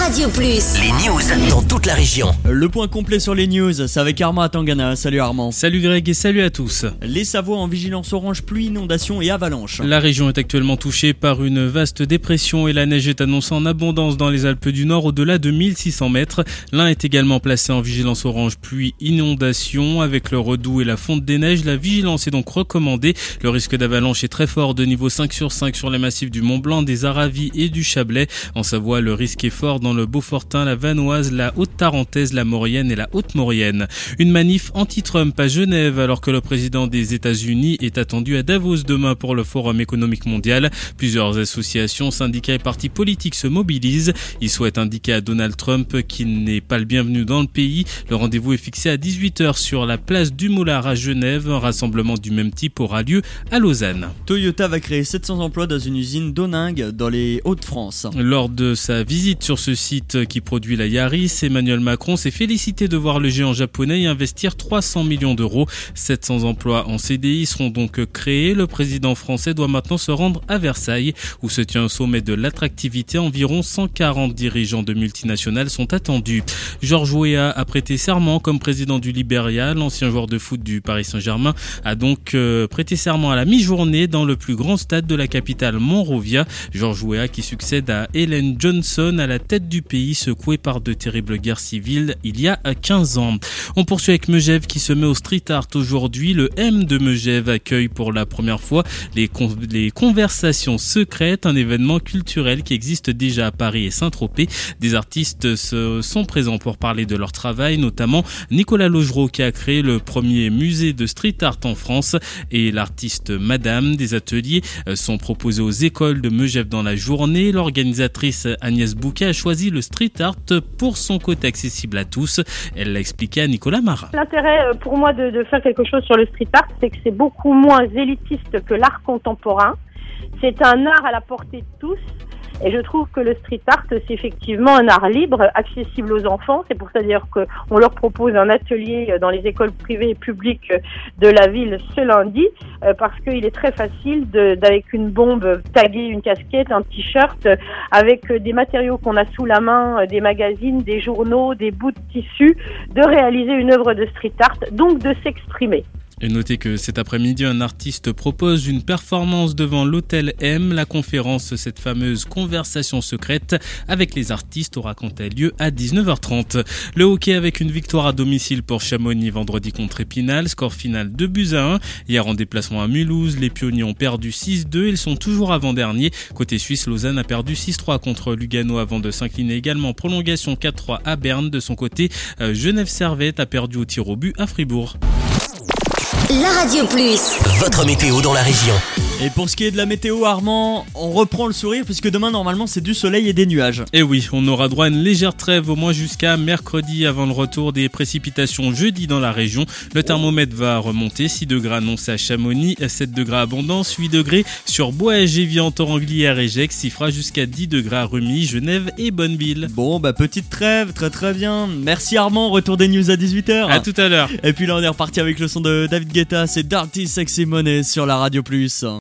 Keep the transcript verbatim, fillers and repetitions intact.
Radio Plus. Les news dans toute la région. Le point complet sur les news, c'est avec Armand à Tangana. Salut Armand. Salut Greg et salut à tous. Les Savoies en vigilance orange, pluie, inondation et avalanche. La région est actuellement touchée par une vaste dépression et la neige est annoncée en abondance dans les Alpes du Nord au-delà de mille six cents mètres. L'Ain est également placé en vigilance orange, pluie, inondation. Avec le redoux et la fonte des neiges, la vigilance est donc recommandée. Le risque d'avalanche est très fort de niveau cinq sur cinq sur les massifs du Mont-Blanc, des Aravis et du Chablais. En Savoie, le risque est fort dans le Beaufortain, la Vanoise, la Haute-Tarentaise, la Maurienne et la Haute-Maurienne. Une manif anti-Trump à Genève alors que le président des États-Unis est attendu à Davos demain pour le Forum économique mondial. Plusieurs associations, syndicats et partis politiques se mobilisent. Ils souhaitent indiquer à Donald Trump qu'il n'est pas le bienvenu dans le pays. Le rendez-vous est fixé à dix-huit heures sur la place du Moulard à Genève. Un rassemblement du même type aura lieu à Lausanne. Toyota va créer sept cents emplois dans une usine d'Oningue dans les Hauts-de-France. Lors de sa visite sur ce site qui produit la Yaris, Emmanuel Macron s'est félicité de voir le géant japonais y investir trois cents millions d'euros. sept cents emplois en C D I seront donc créés. Le président français doit maintenant se rendre à Versailles où se tient un sommet de l'attractivité. Environ cent quarante dirigeants de multinationales sont attendus. Georges Weah a prêté serment comme président du Liberia. L'ancien joueur de foot du Paris Saint-Germain a donc euh, prêté serment à la mi-journée dans le plus grand stade de la capitale Monrovia. Georges Weah qui succède à Ellen Johnson à la tête du pays secoué par de terribles guerres civiles il y a quinze ans. On poursuit avec Megève qui se met au street art aujourd'hui. Le M de Megève accueille pour la première fois les, con- les conversations secrètes, un événement culturel qui existe déjà à Paris et Saint-Tropez. Des artistes se sont présents pour parler de leur travail, notamment Nicolas Logereau qui a créé le premier musée de street art en France et l'artiste Madame. Des ateliers sont proposés aux écoles de Megève dans la journée. L'organisatrice Agnès Bouquet a choisi le street art pour son côté accessible à tous. Elle l'a expliqué à Nicolas Marat. L'intérêt pour moi de, de faire quelque chose sur le street art, c'est que c'est beaucoup moins élitiste que l'art contemporain. C'est un art à la portée de tous. Et je trouve que le street art, c'est effectivement un art libre, accessible aux enfants. C'est pour ça d'ailleurs qu'on leur propose un atelier dans les écoles privées et publiques de la ville ce lundi, parce qu'il est très facile de, d'avec une bombe, taguer une casquette, un t-shirt, avec des matériaux qu'on a sous la main, des magazines, des journaux, des bouts de tissu, de réaliser une œuvre de street art, donc de s'exprimer. Et notez que cet après-midi, un artiste propose une performance devant l'Hôtel M. La conférence, cette fameuse conversation secrète avec les artistes, aura quant à lieu à dix-neuf heures trente. Le hockey avec une victoire à domicile pour Chamonix vendredi contre Épinal. Score final deux buts à un. Hier en déplacement à Mulhouse, les pionniers ont perdu six deux. Ils sont toujours avant-derniers. Côté suisse, Lausanne a perdu six trois contre Lugano avant de s'incliner également. Prolongation quatre trois à Berne. De son côté, Genève Servette a perdu au tir au but à Fribourg. La Radio Plus. Votre météo dans la région. Et pour ce qui est de la météo, Armand, on reprend le sourire puisque demain normalement c'est du soleil et des nuages. Et oui, on aura droit à une légère trêve au moins jusqu'à mercredi avant le retour des précipitations jeudi dans la région. Le thermomètre va remonter, six degrés annoncés à Chamonix, sept degrés à Abondance, huit degrés sur Bois, Gévian, Thoranglière et Gex. Il fera jusqu'à dix degrés à Rumi, Genève et Bonneville. Bon bah petite trêve, très très bien. Merci Armand, retour des news à dix-huit heures. À tout à l'heure. Et puis là on est reparti avec le son de David Guetta, c'est Dirty Sexy Money sur la Radio Plus.